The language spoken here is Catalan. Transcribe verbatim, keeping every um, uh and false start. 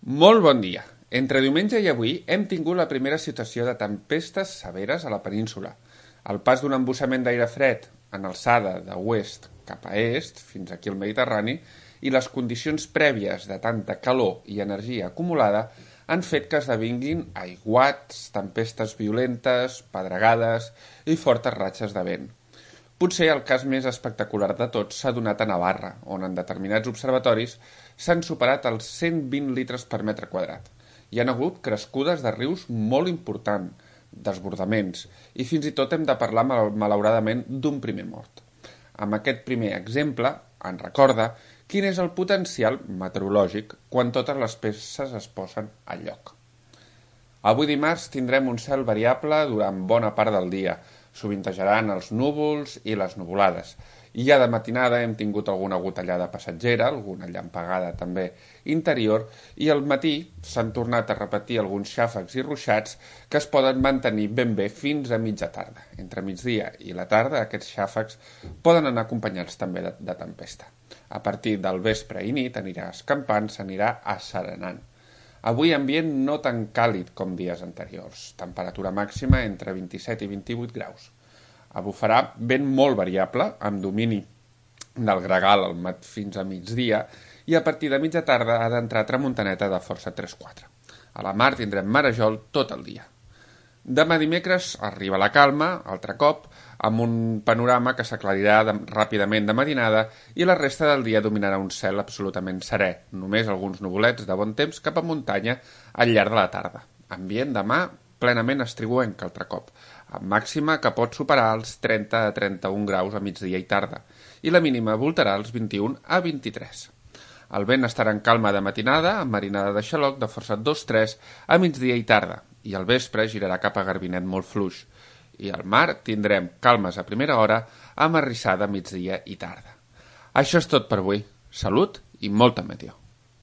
Molt bon dia. Entre diumenge i avui hem tingut la primera situació de tempestes severes a la península. El pas d'un embussament d'aire fred en alçada de oest cap a est, fins aquí al Mediterrani, i les condicions prèvies de tanta calor i energia acumulada han fet que esdevinguin aiguats, tempestes violentes, pedregades i fortes ratxes de vent. Potser el cas més espectacular de tots s'ha donat a Navarra, on en determinats observatoris s'han superat els cent vint litres per metre quadrat. Hi han hagut crescudes de rius molt importants, desbordaments, i fins i tot hem de parlar, malauradament, d'un primer mort. Amb aquest primer exemple, en recorda quin és el potencial meteorològic quan totes les peces es posen al lloc. Avui dimarts tindrem un cel variable durant bona part del dia. Sovintejaran els núvols i les nuvolades. I ja de matinada hem tingut alguna gotellada passatgera, alguna llampegada també interior, i al matí s'han tornat a repetir alguns xàfecs i ruixats que es poden mantenir ben bé fins a mitja tarda. Entre migdia i la tarda aquests xàfecs poden anar acompanyats també de, de tempesta. A partir del vespre i nit anirà escampant, s'anirà asserenant. Avui ambient no tan càlid com dies anteriors, temperatura màxima entre vint-i-set i vint-i-vuit graus. Bufarà vent molt variable, amb domini del gregal al mat fins a migdia, i a partir de mitja tarda ha d'entrar tramuntaneta de força tres quatre. A la mar tindrem marejol tot el dia. Demà dimecres arriba la calma, altre cop, amb un panorama que s'aclarirà ràpidament de matinada i la resta del dia dominarà un cel absolutament serè, només alguns nuvolets de bon temps cap a muntanya al llarg de la tarda. Ambient demà plenament estriguenc altre cop, amb màxima que pot superar els trenta a trenta-un graus a migdia i tarda, i la mínima voltarà els vint-i-un a vint-i-tres. El vent estarà en calma de matinada, amb marinada de xaloc de força dos tres a migdia i tarda, i al vespre girarà cap a Garbinet molt fluix. I al mar tindrem calmes a primera hora amb arrissada a migdia i tarda. Això és tot per avui. Salut i molta meteo.